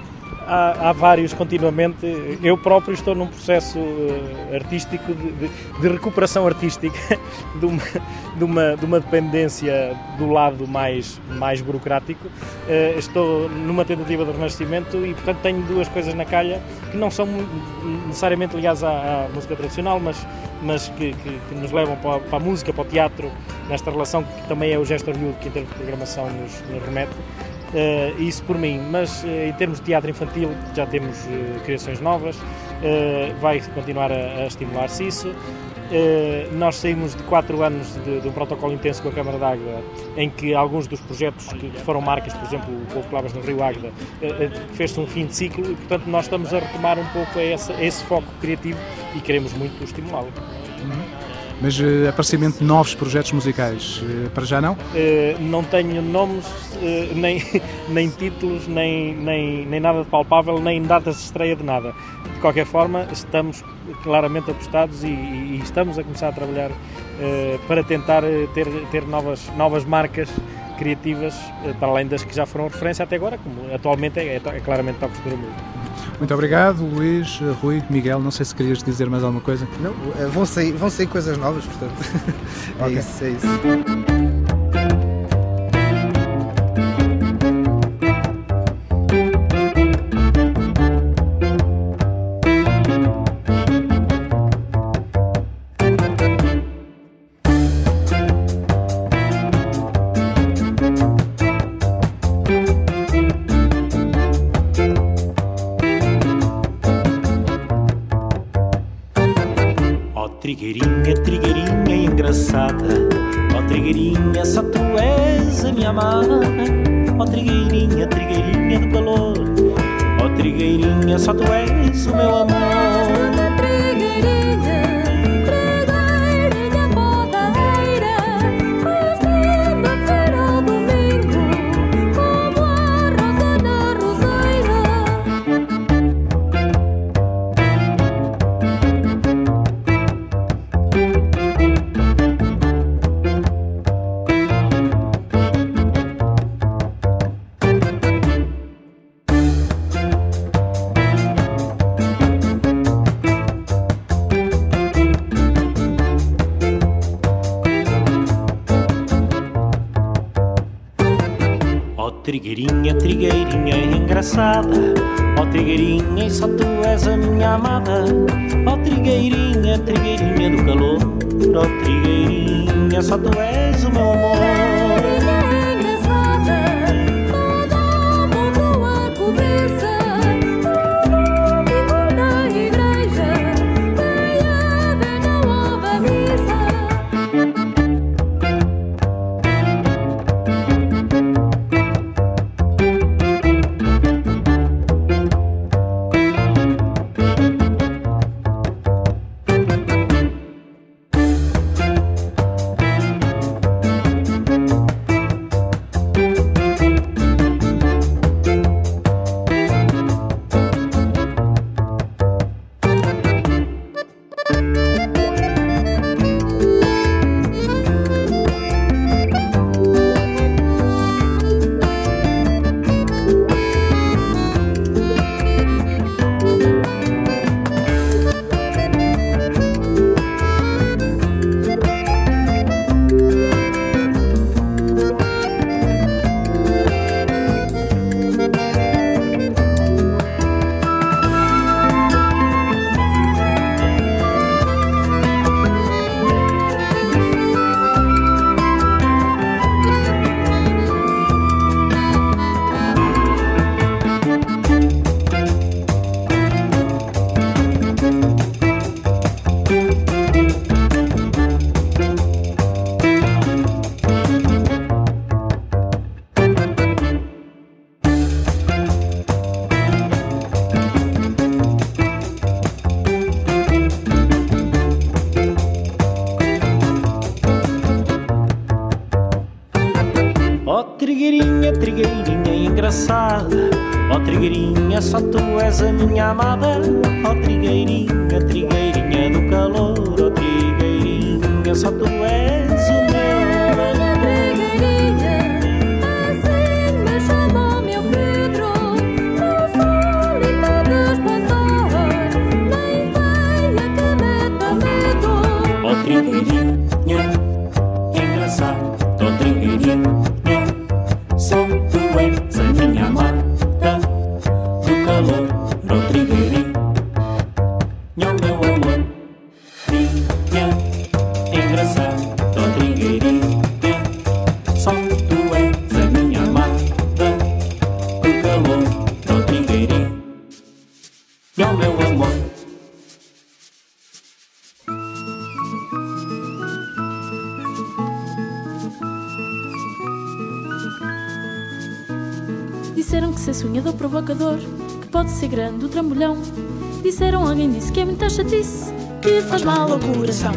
Há, há vários continuamente. Eu próprio estou num processo uh, artístico de, de, de recuperação artística de uma, de, uma, de uma dependência do lado mais, mais burocrático. Uh, estou numa tentativa de renascimento e, portanto, tenho duas coisas na calha que não são necessariamente ligadas à, à música tradicional, mas, mas que, que, que nos levam para a, para a música, para o teatro, nesta relação que também é o Gestor Miúdo, que em termos de programação nos, nos remete. Uh, isso por mim, mas uh, em termos de teatro infantil já temos uh, criações novas, uh, vai continuar a, a estimular-se isso. Uh, nós saímos de quatro anos de, de um protocolo intenso com a Câmara d'Águeda, em que alguns dos projetos que, que foram marcas, por exemplo, o Povo Palavras no Rio Águeda, uh, uh, fez-se um fim de ciclo e, portanto, nós estamos a retomar um pouco a esse, a esse foco criativo e queremos muito estimulá-lo. Uhum. Mas uh, aparecimento de novos projetos musicais, uh, para já não? Uh, não tenho nomes, uh, nem, nem títulos, nem, nem, nem nada de palpável, nem datas de estreia de nada. De qualquer forma, estamos claramente apostados e, e estamos a começar a trabalhar uh, para tentar ter, ter novas, novas marcas criativas, uh, para além das que já foram referência até agora, como atualmente é, é, é claramente Toques de Caramulo. Muito obrigado, Luís, Rui, Miguel. Não sei se querias dizer mais alguma coisa. Não, vão sair, vão sair coisas novas, portanto. É okay. Isso, é isso. Trigueirinha, trigueirinha engraçada, ó trigueirinha, só tu és a minha amada. Ó trigueirinha, trigueirinha do calor, ó trigueirinha, só tu és o meu amor. Trigueirinha, trigueirinha engraçada, ó trigueirinha, só tu és a minha amada. Ó trigueirinha, trigueirinha do calor, ó trigueirinha, só tu és o meu amor. trigueirinha, trigueirinha engraçada. Ó trigueirinha, só tu és a minha amada. Ó trigueirinha, trigueirinha do calor. Ó trigueirinha, só tu és o meu trigueirinha, engraçado, ó trigueirinha, só tu és a minha amada, do calor, ó trigueirinha, meu amor, trigueirinha, engraçado, ó trigueirinha, só tu és a minha amada, do calor, ó trigueirinha, meu amor. Disseram que ser sonhador provocador, que pode ser grande o trambolhão. Disseram, alguém disse que é muita chatice, que faz mal ao coração.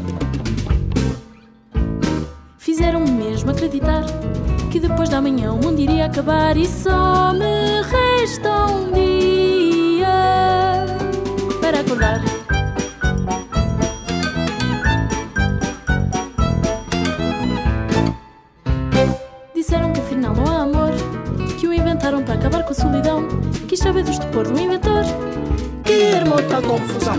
Fizeram-me mesmo acreditar que depois da manhã o mundo iria acabar. E só me resta um dia para acordar. Disseram que afinal não há amor, que o inventaram para acabar com a solidão. Quis saber do estupor do inventor, que armou tal confusão.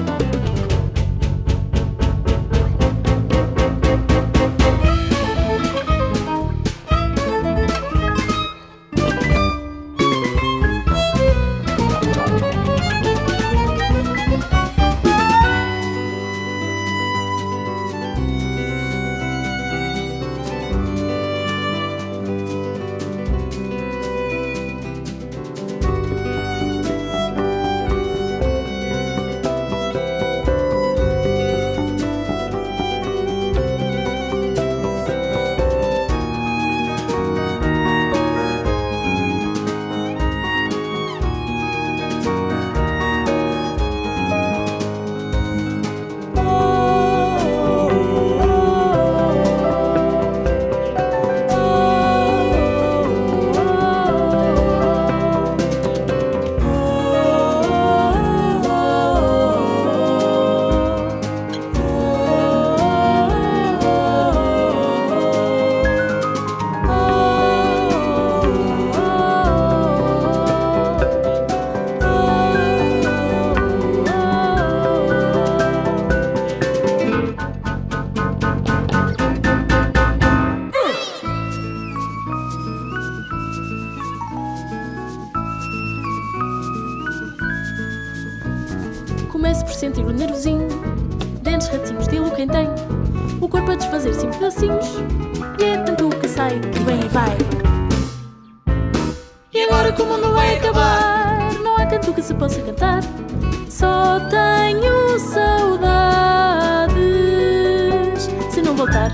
Começo por sentir o nervosinho, dentes ratinhos, dilo quem tem, o corpo a desfazer-se em pedacinhos, e é tanto que sai que vem e vai. E agora que o mundo vai acabar, não há canto que se possa cantar, só tenho saudades se não voltar.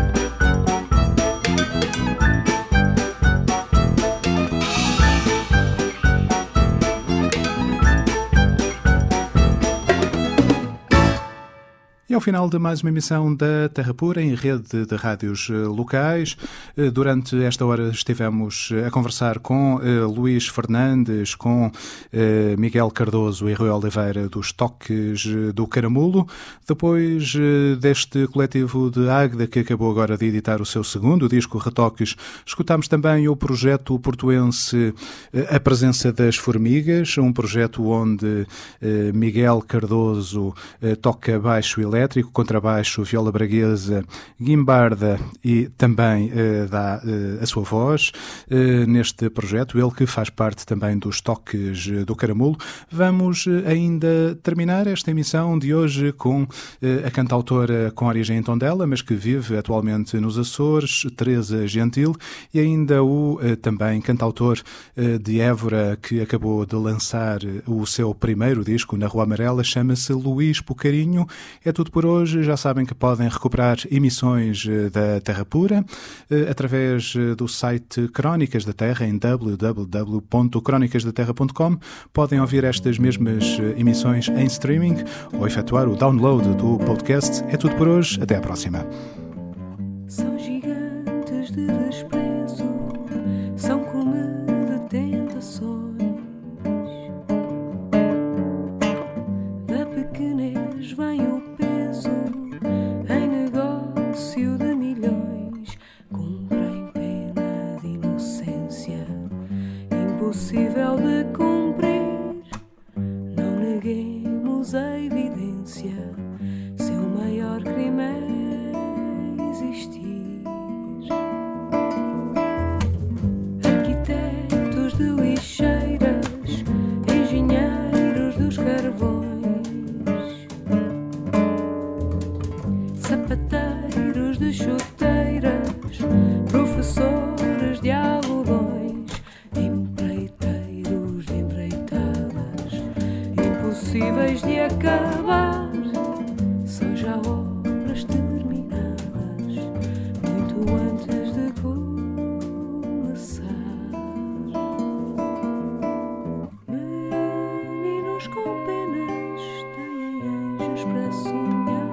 E ao final de mais uma emissão da Terra Pura em rede de rádios locais, durante esta hora estivemos a conversar com uh, Luís Fernandes, com uh, Miguel Cardoso e Rui Oliveira dos Toques do Caramulo. Depois uh, deste coletivo de Águeda, que acabou agora de editar o seu segundo disco, Retoques, escutámos também o projeto portuense uh, A Presença das Formigas, um projeto onde uh, Miguel Cardoso uh, toca baixo elétrico, contrabaixo, viola braguesa, guimbarda e também uh, dá uh, a sua voz uh, neste projeto, ele que faz parte também dos Toques do Caramulo. Vamos uh, ainda terminar esta emissão de hoje com uh, a cantautora com origem em Tondela, mas que vive atualmente nos Açores, Teresa Gentil, e ainda o uh, também cantautor uh, de Évora, que acabou de lançar uh, o seu primeiro disco na Rua Amarela, chama-se Luís Pucarinho. É tudo por hoje. Já sabem que podem recuperar emissões da Terra Pura através do site Crónicas da Terra em w w w ponto crónicas da terra ponto com. Podem ouvir estas mesmas emissões em streaming ou efetuar o download do podcast. É tudo por hoje. Até à próxima. São gigantes de desprezo, são como impossível de cumprir. Não neguemos a evidência, seu maior crime é existir. Arquitetos de lixeiras, engenheiros dos carvões, sapateiros de chuteiras, professores de algodões, empreiteiros de empreitadas, impossíveis de acabar, são já obras terminadas, muito antes de começar. Meninos com penas têm anjos para sonhar,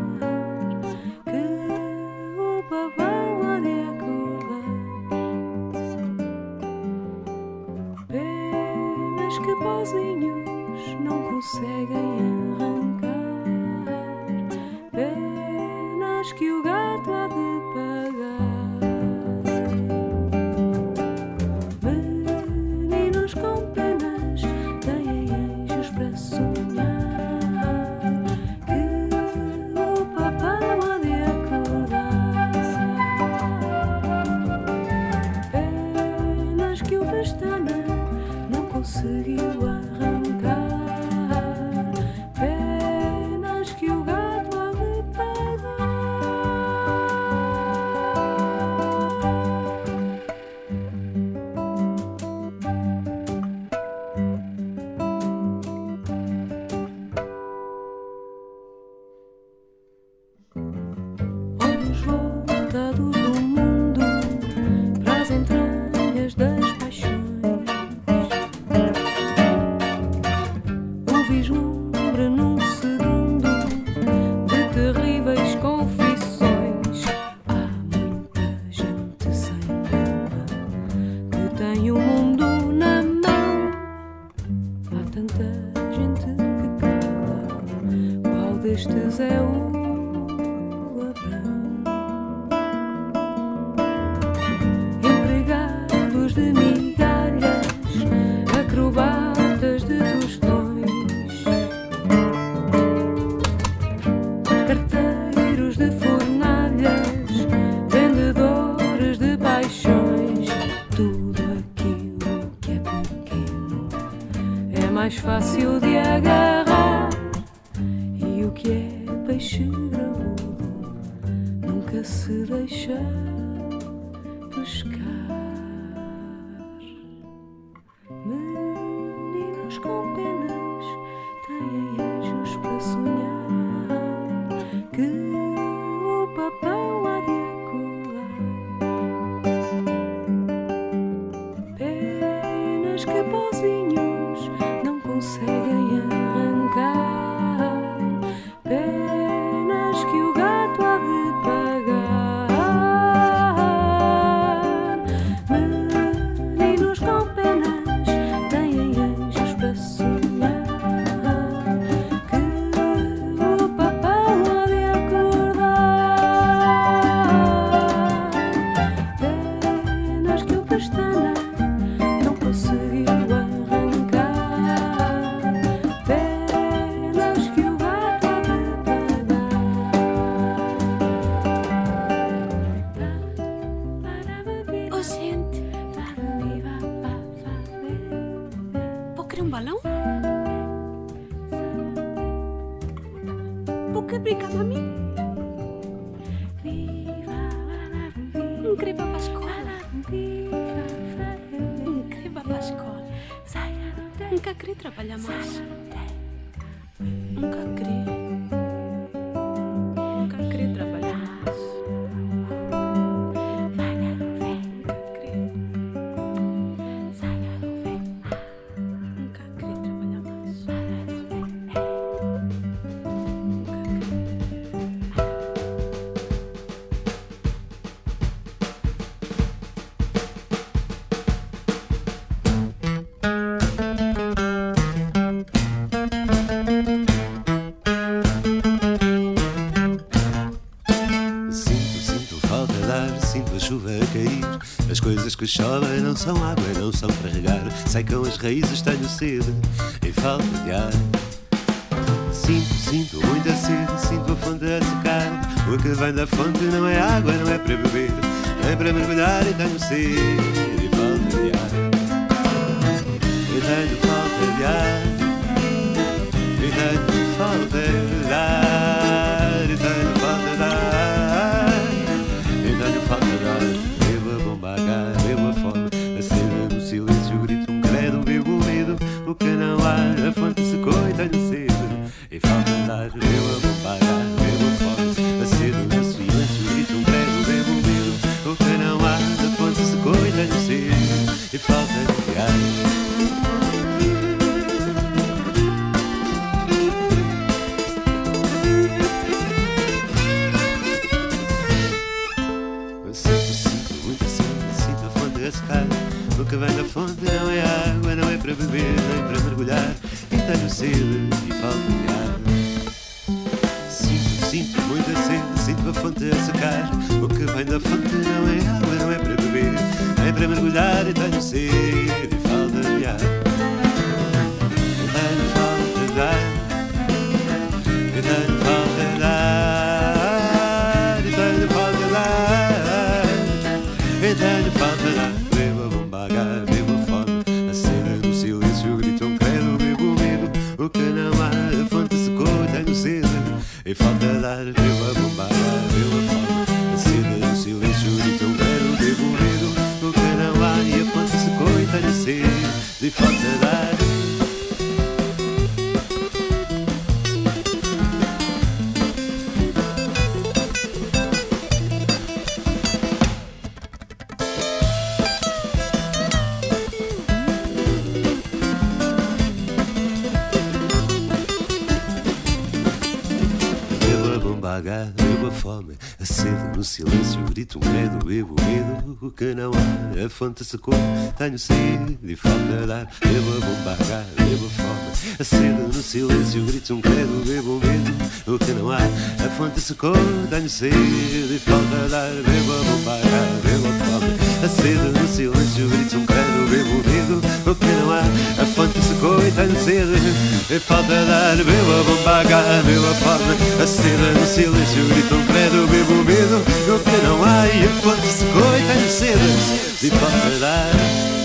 que o babão há de acordar. Penas que pozinhos não conseguem arrancar, penas que o gato há de pagar. Meninos com penas têm anjos para sonhar, que o papão há de acordar. Penas que o pestana não conseguiu arrancar, penas que o gato há de pagar. Olhos voltados do mundo para as entranhas das paixões, o vislumbre num segundo de terríveis confissões. Há muita gente sem alma que tem o mundo na mão, há tanta gente que cala, qual destes é o ladrão? Empregados de migalhas, acrobatas de tostões, carteiros de fornalhas, vendedores de paixões. Tudo aquilo que é pequeno é mais fácil de agarrar, e o que é peixe graúdo nunca se deixa pescar. Meninos com penas têm anjos para sonhar, que o papão há de acordar. Penas que pozinhos não conseguem arrancar, penas que o gato há de pagar. Meninos com penas têm anjos para sonhar, que o papão há de acordar. Penas que o pestana não conseguiu arrancar, penas que o gato há de pagar. Ô, gente, vou querer um balão? Vou querer brincar a mim? Não querer ir para a escola? Não querer ir para a escola? Nunca queria trabalhar mais. Nunca queria. Nunca queria trabalhar mais. Nunca queria. Nunca queria trabalhar mais. Sinto, sinto falta de ar, sinto a chuva a cair, as coisas que chovem não não são água, não são para regar. Secam as raízes, tenho sede e falta de ar. Sinto, sinto muita sede, sinto a fonte a secar. O que vem da fonte não é água, não é para beber, é para mergulhar e tenho sede e falta de ar. E tenho falta de ar, e tenho falta de ar, e tenho falta de ar, e tenho falta de ar. Bebo a bomba H, bebo a fome, a sede no silêncio, grito um credo, bebo o medo. O que não há, a fonte secou e tenho sede e falta de ar. Bebo a bomba H, bebo a fome, a sede no silêncio, grito um credo, bebo o medo. O que não há, a fonte secou e tenho sede e falta de ar. O que vem da fonte não é água, não é para beber, nem para mergulhar. E tenho sede e falta de ar. Sinto, sinto muita sede, sinto a fonte a secar. O que vem da fonte não é água, não é para beber, nem para mergulhar. E tenho sede e falta de ar. E tenho falta de ar. E tenho falta de ar. E tenho falta de ar. E tenho falta de ar. Bebo a fome, a sede no silêncio, grito um credo, bebo o medo. O que não há, a fonte secou, tenho sede e falta de ar. Bebo a bomba, bebo a fome, a sede no silêncio, grito um credo, bebo o medo. O que não há, e a fonte secou e tenho sede e falta de ar. Bebo a fome, a sede no silêncio, grito um credo, bebo o medo. O que não há, a fonte secou, tenho sede e falta de ar. Bebo a bomba H, bebo a fome, a sede no silêncio, grito um credo, bebo o medo. O que não há, a fonte secou, tenho sede e falta de ar. Bebo a bomba H, bebo a fome, a sede no silêncio, grito um credo, bebo o medo. O que não há, a fonte secou e tenho sede e falta de ar. Bebo a bomba H, bebo a fome, a sede no silêncio, grito um credo, bebo o medo. O que não há, e a fonte secou e tenho sede e falta de ar.